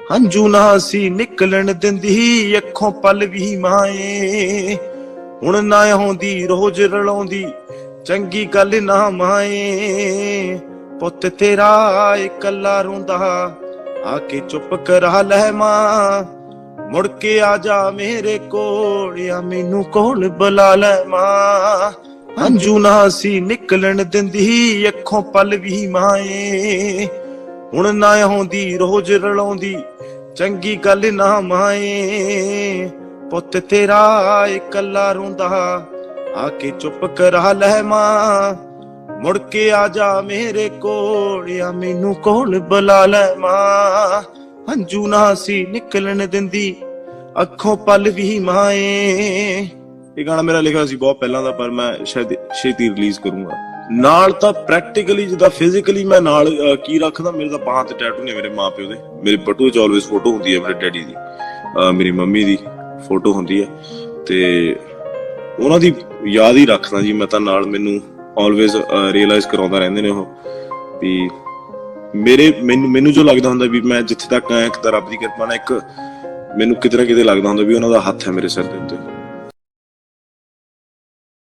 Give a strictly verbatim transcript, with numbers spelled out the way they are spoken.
ਹੰਝੂ ਨਾ ਸੀ ਨਿਕਲਣ ਦਿੰਦੀ ਅੱਖੋਂ ਪਲ ਵੀ ਮਾਏ। ਹੁਣ ਨਾ ਆਉਂਦੀ ਰੋਜ਼ ਰਲਾਉਂਦੀ ਚੰਗੀ ਗੱਲ ਨਾ ਮਾਏ। ਪੁੱਤ ਤੇਰਾ ਇਕੱਲਾ ਰੋਂਦਾ ਆ ਕੇ ਚੁੱਪ ਕਰਾ ਲੈ ਮਾਂ। ਮੁੜ ਕੇ ਆ ਜਾ ਮੇਰੇ ਕੋਲ ਆ ਮੈਨੂੰ ਕੋਲ ਬੁਲਾ ਲੈ ਮਾਂ। ਹੰਝੂ ਨਾ ਸੀ ਨਿਕਲਣ ਦਿੰਦੀ ਅੱਖੋਂ ਪਲ ਵੀ ਮਾਏ। ਹੁਣ ਨਾ ਆਉਂਦੀ ਰੋਜ਼ ਰਲਾਉਂਦੀ ਚੰਗੀ ਗੱਲ ਨਾ ਮਾਏ। ਪੁੱਤ ਤੇਰਾ ਇਕੱਲਾ ਰੋਂਦਾ ਆ ਕੇ ਚੁੱਪ ਕਰਾ ਲੈ ਮਾਂ। ਮੁੜ ਕੇ ਆ ਜਾ ਮੇਰੇ ਕੋਲ ਆ ਮੈਨੂੰ ਕੋਲ ਬੁਲਾ ਲੈ ਮਾਂ। ਹੰਝੂ ਨਾ ਸੀ ਨਿਕਲਣ ਦਿੰਦੀ ਅੱਖੋਂ ਪਲ ਵੀ ਮਾਏ। ਇਹ ਗਾਣਾ ਮੇਰਾ ਲਿਖਿਆ ਸੀ ਬਹੁਤ ਪਹਿਲਾਂ ਦਾ, ਪਰ ਮੈਂ ਸ਼ਾਇਦ ਛੇਤੀ ਰਿਲੀਜ਼ ਕਰੂੰਗਾ। ਨਾਲ ਤਾਂ ਪ੍ਰੈਕਟੀਕਲੀ ਜਿੱਦਾਂ ਫਿਜ਼ੀਕਲੀ ਮੈਂ ਨਾਲ ਕੀ ਰੱਖਦਾ, ਮੇਰੇ ਤਾਂ ਬਾਹਾਂ ਤੇ ਟੈਟੂ ਨੇ ਮੇਰੇ ਮਾਂ ਪਿਓ ਦੇ। ਮੇਰੇ ਬਟੂਏ ਚ ਆਲਵੇਜ਼ ਫੋਟੋ ਹੁੰਦੀ ਹੈ ਮੇਰੇ ਡੈਡੀ ਦੀ, ਮੇਰੀ ਮੰਮੀ ਦੀ ਫੋਟੋ ਹੁੰਦੀ ਹੈ, ਤੇ ਉਹਨਾਂ ਦੀ ਯਾਦ ਹੀ ਰੱਖਦਾ ਜੀ ਮੈਂ ਤਾਂ ਨਾਲ। ਮੈਨੂੰ ਆਲਵੇਜ਼ ਰੀਅਲਾਈਜ਼ ਕਰਾਉਂਦਾ ਰਹਿੰਦੇ ਨੇ ਉਹ ਵੀ ਮੇਰੇ ਮੈਨੂੰ ਮੈਨੂੰ ਜੋ ਲੱਗਦਾ ਹੁੰਦਾ ਵੀ ਮੈਂ ਜਿੱਥੇ ਤੱਕ ਆਇਆ ਇੱਕ ਤਾਂ ਰੱਬ ਦੀ ਕਿਰਪਾ ਨਾਲ, ਇੱਕ ਮੈਨੂੰ ਕਿਤੇ ਨਾ ਕਿਤੇ ਲੱਗਦਾ ਹੁੰਦਾ ਵੀ ਉਹਨਾਂ ਦਾ ਹੱਥ ਹੈ ਮੇਰੇ ਸਿਰ ਦੇ ਉੱਤੇ।